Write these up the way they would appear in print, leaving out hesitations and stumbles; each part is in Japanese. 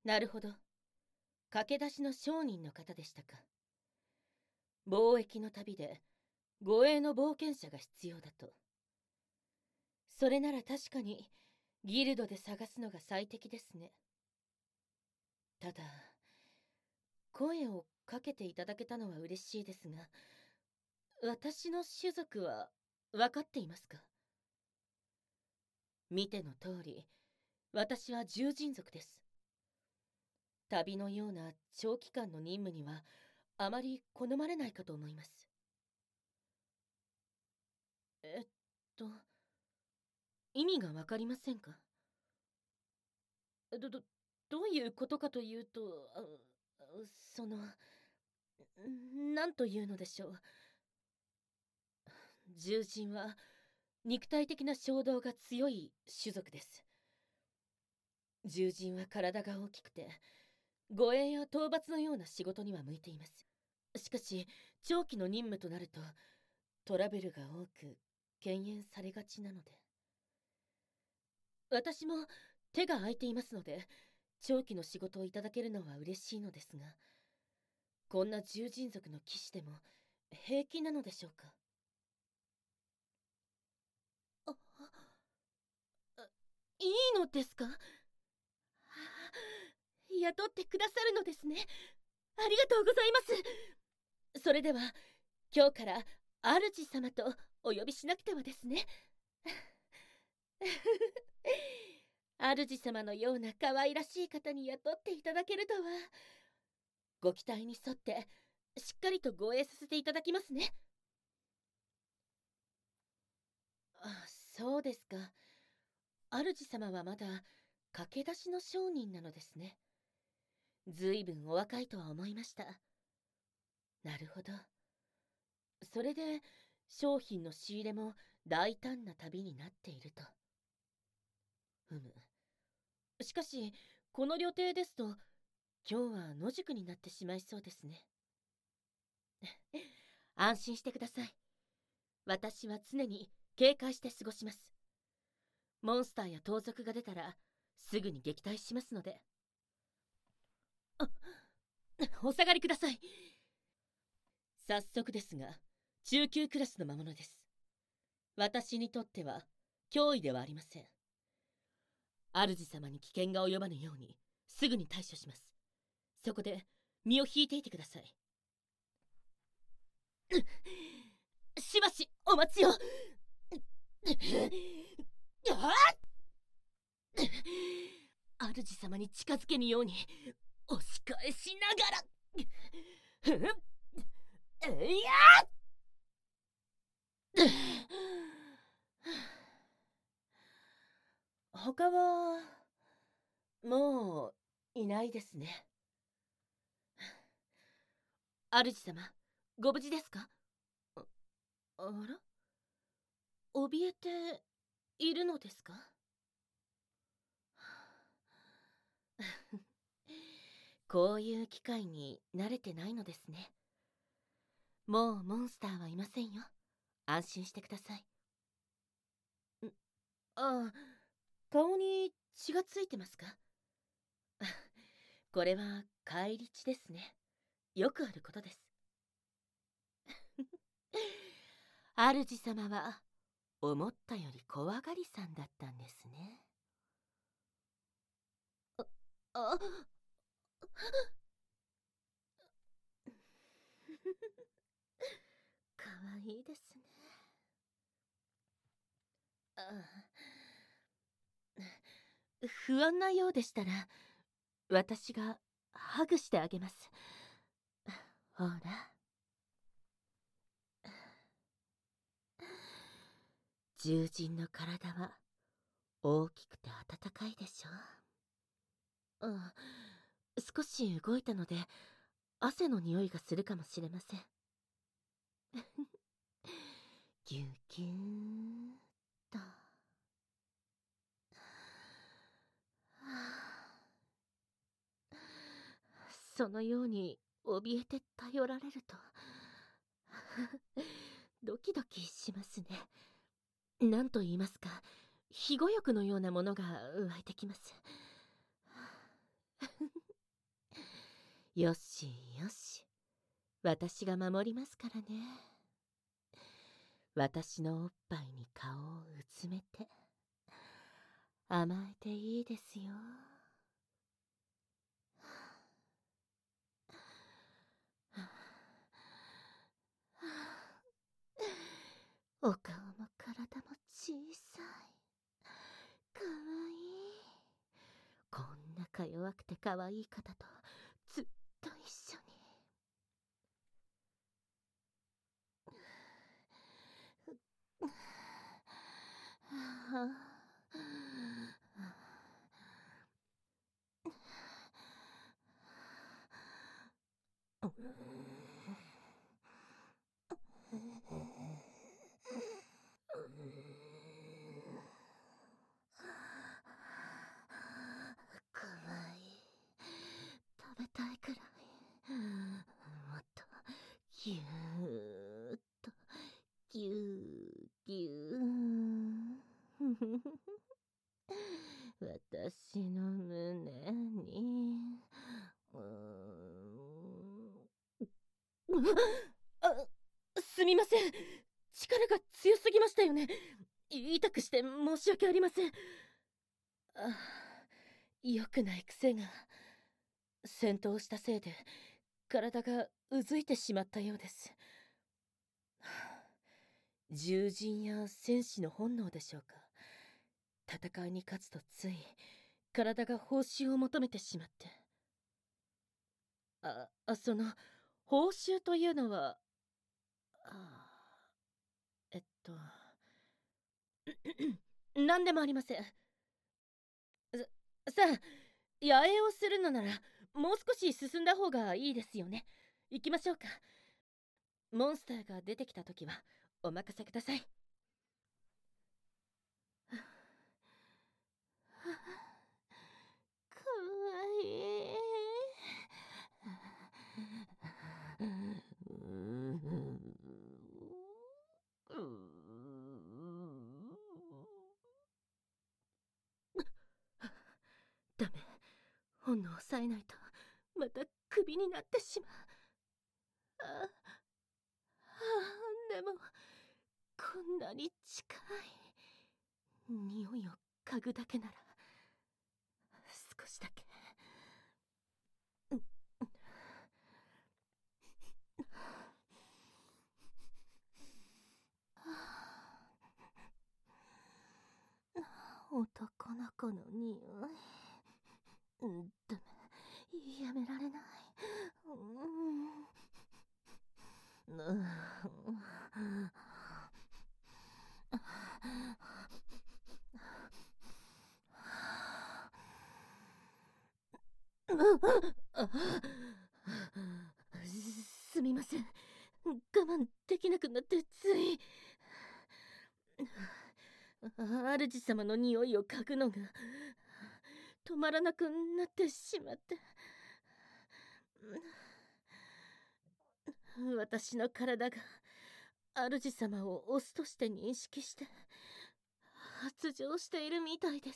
なるほど。駆け出しの商人の方でしたか。貿易の旅で護衛の冒険者が必要だと。それなら確かにギルドで探すのが最適ですね。ただ、声をかけていただけたのは嬉しいですが、私の種族は分かっていますか？見ての通り、私は獣人族です。旅のような長期間の任務にはあまり好まれないかと思います。えっと、意味がわかりませんか？ど、ど、どういうことかというと、その、なんというのでしょう。獣人は肉体的な衝動が強い種族です。獣人は体が大きくて、護衛や討伐のような仕事には向いています。しかし、長期の任務となると、トラブルが多く、敬遠されがちなので。私も手が空いていますので、長期の仕事をいただけるのは嬉しいのですが、こんな獣人族の騎士でも平気なのでしょうか？あ、いいのですか？雇ってくださるのですね。ありがとうございます。それでは、今日から主様とお呼びしなくてはですね。主様のような可愛らしい方に雇っていただけるとは。ご期待に沿ってしっかりと護衛させていただきますね。あ、そうですか。主様はまだ駆け出しの商人なのですね。ずいぶんお若いとは思いました。なるほど。それで商品の仕入れも大胆な旅になっていると。ふむ。しかし、この旅程ですと、今日は野宿になってしまいそうですね。安心してください。私は常に警戒して過ごします。モンスターや盗賊が出たら、すぐに撃退しますので。あ、お下がりください。早速ですが、中級クラスの魔物です。私にとっては脅威ではありません。主様に危険が及ばぬようにすぐに対処します。そこで身を引いていてください。しばしお待ちを。主様に近づけぬように押し返しながら。いや他はもういないですね。主様、ご無事ですか？あら、怯えているのですか？こういう機会に慣れてないのですね。もうモンスターはいませんよ。安心してください。ああ、顔に血がついてますか？これは返り血ですね。よくあることです。主様は思ったより怖がりさんだったんですね。あ、かわいいですね。不安なようでしたら、私がハグしてあげます。ほら。獣人の体は大きくて温かいでしょ。少し動いたので汗の匂いがするかもしれません。ギュギューンと。そのように怯えて頼られるとドキドキしますね。何と言いますか、庇護欲のようなものが湧いてきます。 よしよし、私が守りますからね。私のおっぱいに顔をうつめて甘えていいですよ。お顔も体も小さい。かわいい。こんなか弱くてかわいい方とずっと一緒に。かわいい。食べたいくらい。もっとぎゅーっとぎゅーぎゅー私の胸にあ、すみません。力が強すぎましたよね。痛くして申し訳ありません。良くない癖が戦闘したせいで体がうずいてしまったようです。獣人や戦士の本能でしょうか。戦いに勝つとつい体が報酬を求めてしまって。その報酬というのはえっと何でもありません。さあ、野営をするのならもう少し進んだ方がいいですよね。行きましょうか。モンスターが出てきた時はお任せください。かわいい。ダメ。本能を抑えないとまたクビになってしまう。でもこんなに近い。匂いを嗅ぐだけなら少しだけ。男の子の匂い。ダメ、やめられない。すみません。我慢できなくなってつい。主様の匂いを嗅ぐのが止まらなくなってしまって。私の体が主様をオスとして認識して発情しているみたいです。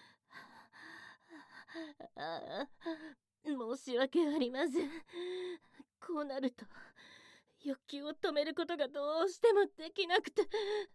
申し訳ありません。こうなると欲求を止めることがどうしてもできなくて。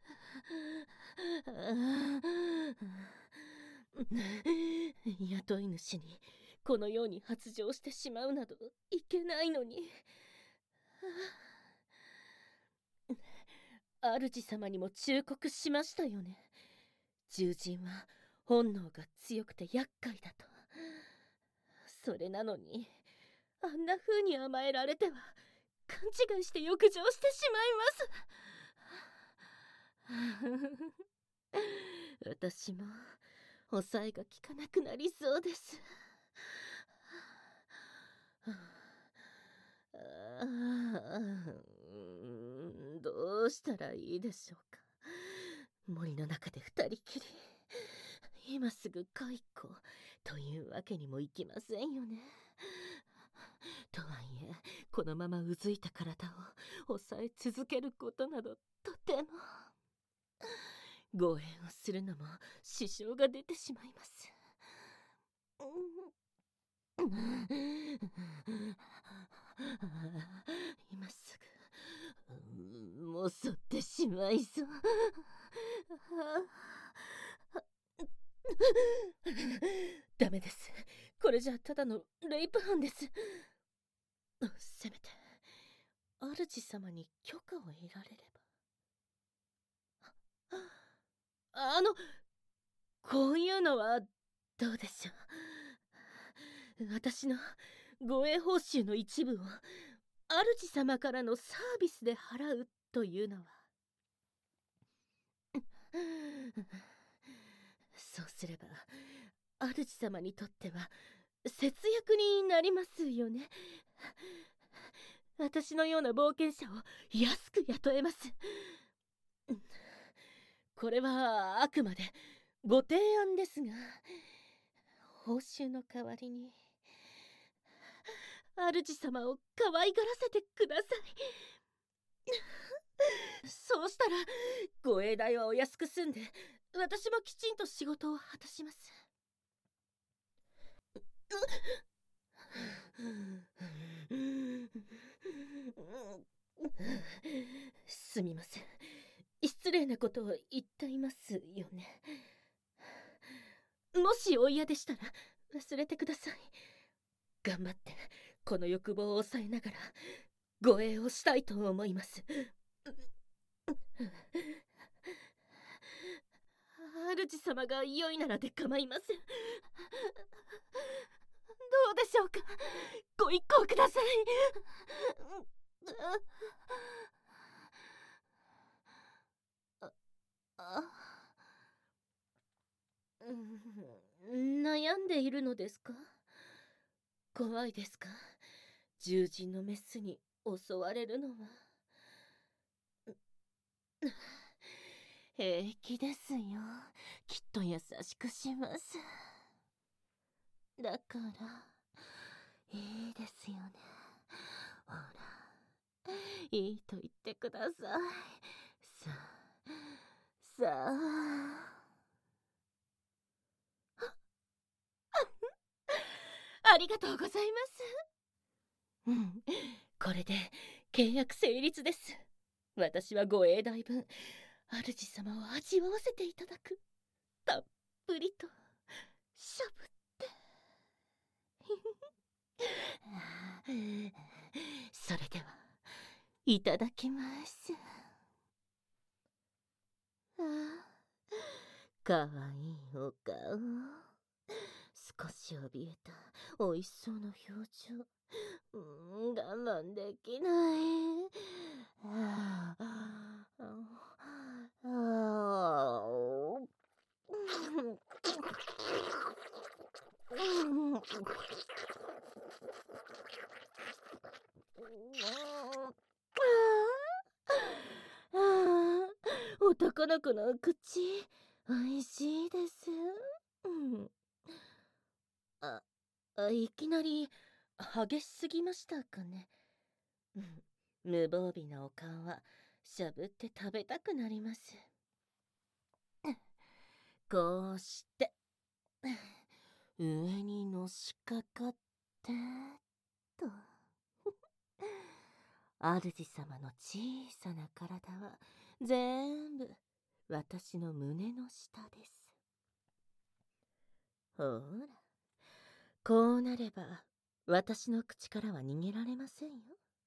雇い主にこのように発情してしまうなどいけないのに。主様にも忠告しましたよね。獣人は本能が強くて厄介だと。それなのにあんな風に甘えられては勘違いして欲情してしまいます。私も抑えが効かなくなりそうです。どうしたらいいでしょうか。森の中で二人きり、今すぐ解雇というわけにもいきませんよね。とはいえ、このままうずいた体を抑え続けることなどとても。護衛をするのも支障が出てしまいます。 今すぐもそってしまいそう。ダメです。これじゃただのレイプ犯です。せめて主様に許可を得られれば。こういうのはどうでしょう。私の護衛報酬の一部を主様からのサービスで払うというのは。そうすれば主様にとっては節約になりますよね。私のような冒険者を安く雇えます。これはあくまでご提案ですが、報酬の代わりに主様を可愛がらせてください。そうしたら護衛代はお安く済んで、私もきちんと仕事を果たします。すみません。失礼なことを言っていますよね。もしお嫌でしたら忘れてください。頑張ってこの欲望を抑えながら護衛をしたいと思います。主様が良いならで構いません。どうでしょうか。ご一行ください。悩んでいるのですか。怖いですか。獣人のメスに襲われるのは。平気ですよ。きっと優しくします。だからいいですよね。ほら、いいと言ってください。さあありがとうございます。これで契約成立です。私は護衛代分主様を味わわせていただく。たっぷりとしゃぶってそれではいただきます。かわいいお顔、少し怯えたおいしそうな表情。我慢できない。男の子の口、おいしいです。いきなり激しすぎましたかね。無防備なお顔はしゃぶって食べたくなります。こうして上にのしかかってと主様の小さな体は全部私の胸の下です。ほら、こうなれば私の口からは逃げられませんよ。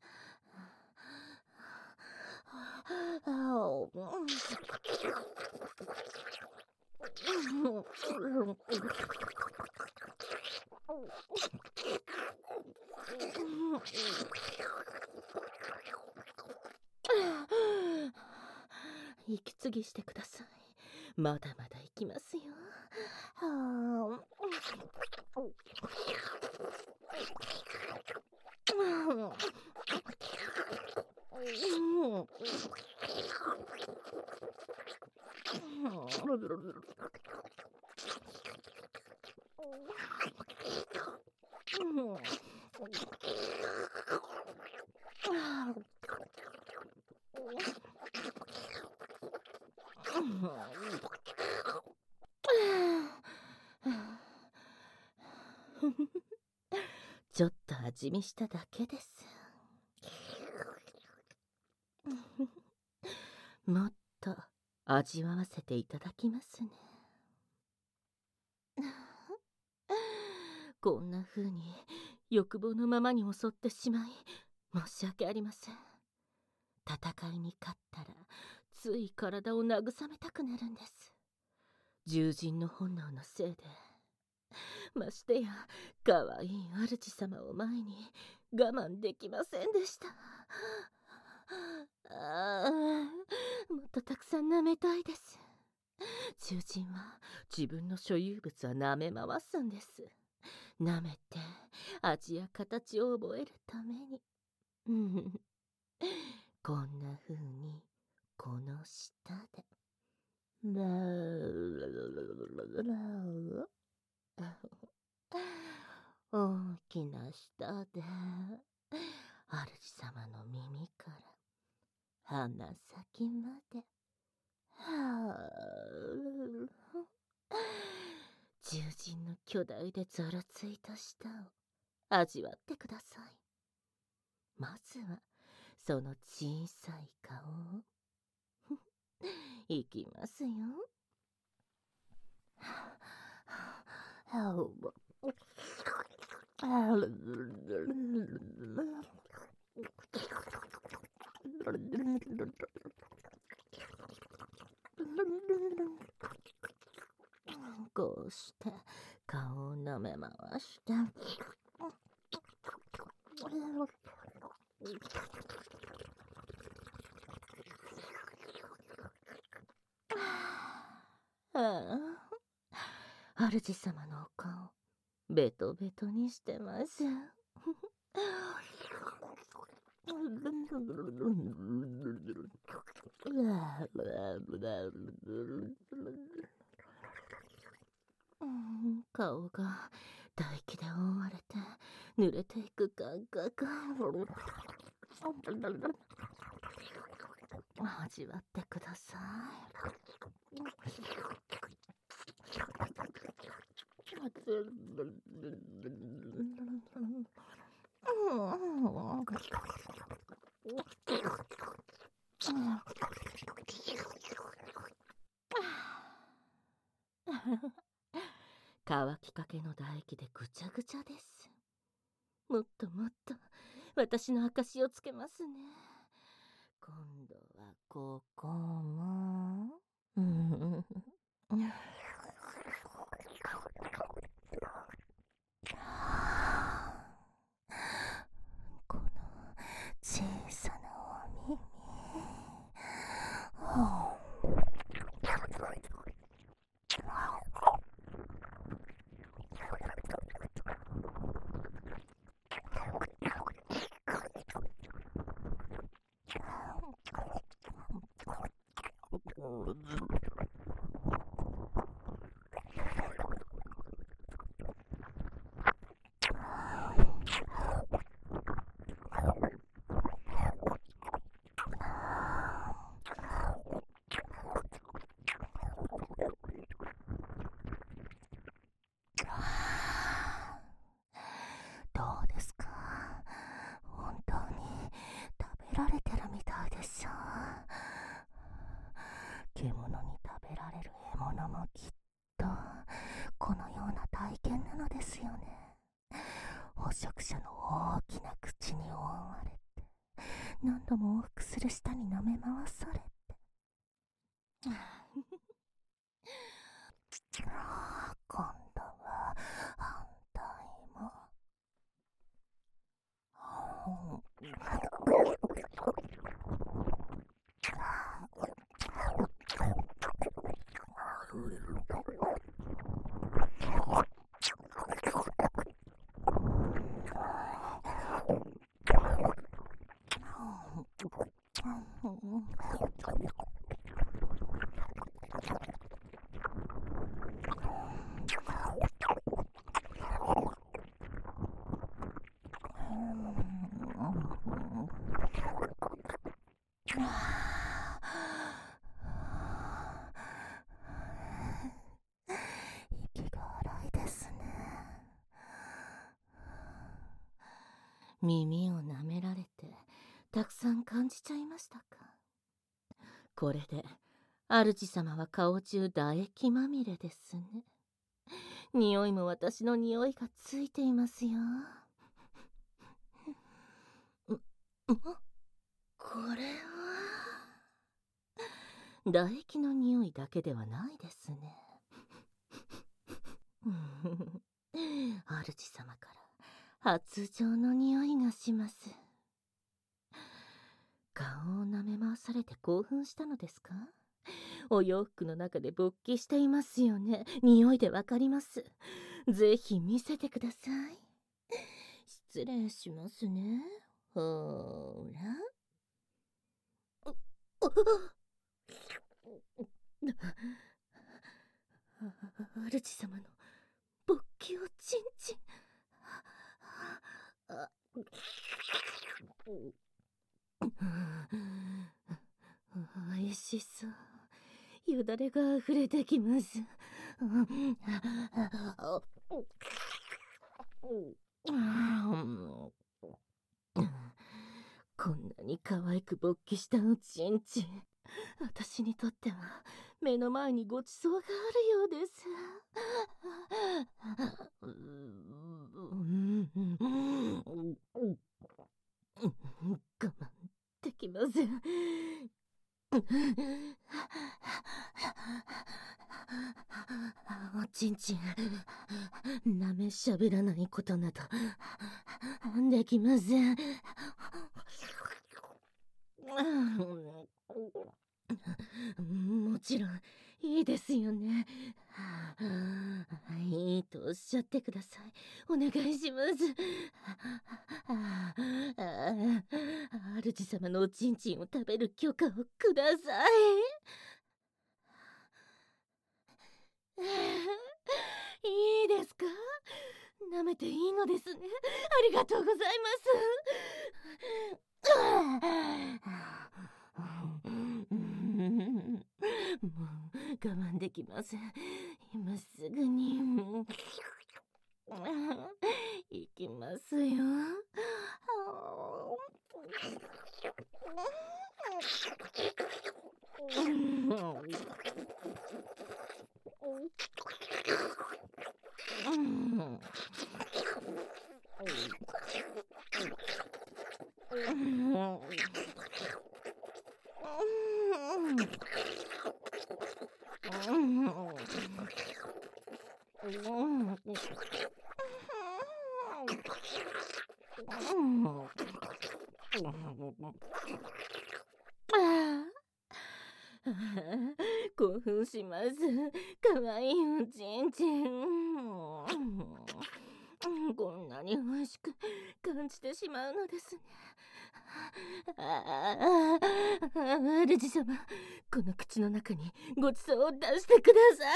息継ぎしてください。まだまだ行きますよ。 ちょっと味見しただけです。もっと味わわせていただきますね。こんな風に欲望のままに襲ってしまい申し訳ありません。戦いに勝ったらつい体を慰めたくなるんです。獣人の本能のせいで。ましてや可愛い主様を前に我慢できませんでした。もっとたくさん舐めたいです。獣人は自分の所有物は舐め回すんです。舐めて味や形を覚えるために。こんな風にこの舌で大きな舌で主様の耳から鼻先まで獣人の巨大でざらついた舌を味わってください。まずはその小さい顔をいきますよ。こうして顔を舐め回して主様のお顔ベトベトにしてます。顔が唾液で覆われて濡れていく感覚。味わってください。乾きかけの唾液でぐちゃぐちゃです。もっともっと私の証をつけますね。今度はここもこの小さなお耳どうですか？本当に食べられてるみたいでしょ。獣に食べられる獲物もきっとこのような体験なのですよね。捕食者の大きな口に覆われて何度も往復する舌に舐め回されて今度は反対も耳を舐められてたくさん感じちゃいましたか。これで主様は顔中唾液まみれですね。匂いも私の匂いがついていますよ。これは唾液の匂いだけではないですね。主様から発情の匂いがします。顔を舐め回されて興奮したのですか？お洋服の中で勃起していますよね。匂いでわかります。ぜひ見せてください。失礼しますね。ほーら。主様の勃起をチンチン。おいしそう。よだれが溢れてきます。こんなに可愛く勃起したおちんちん、私にとっては目の前にごちそうがあるようです。我慢できません。おちんちん、なめしゃべらないことなどできません。もちろんいいですよね。いいとおっしゃってください。お願いします。主様のおちんちんを食べる許可をください。いいですか？舐めていいのですね。ありがとうございます。もう我慢できません。今すぐに行きますよ。興奮します。かわいいおちんちん。こんなに美味しく感じてしまうのですね。主様、この口の中にごちそうを出してくださ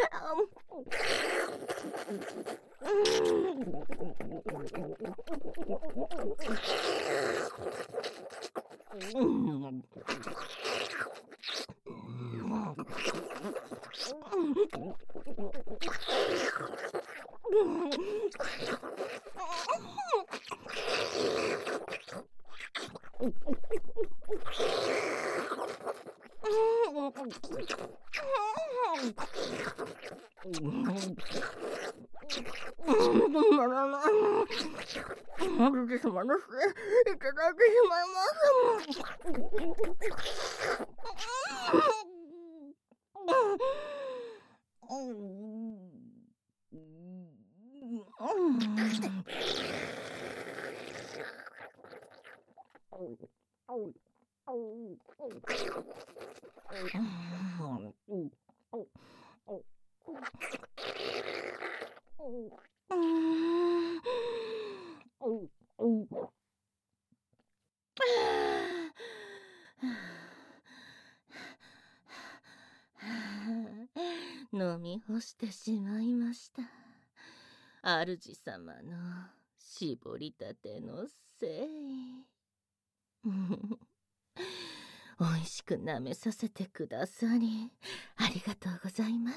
主様のせいいただいてしまい飲み干してしまいました。主様の絞りたてのせい。おいしく舐めさせてくださりありがとうございます。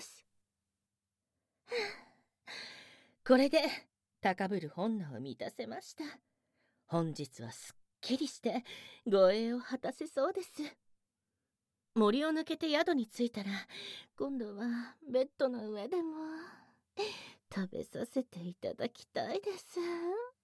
これで高ぶる本能を満たせました。 本日はすっきりして護衛を果たせそうです。森を抜けて宿に着いたら、今度はベッドの上でも食べさせていただきたいです。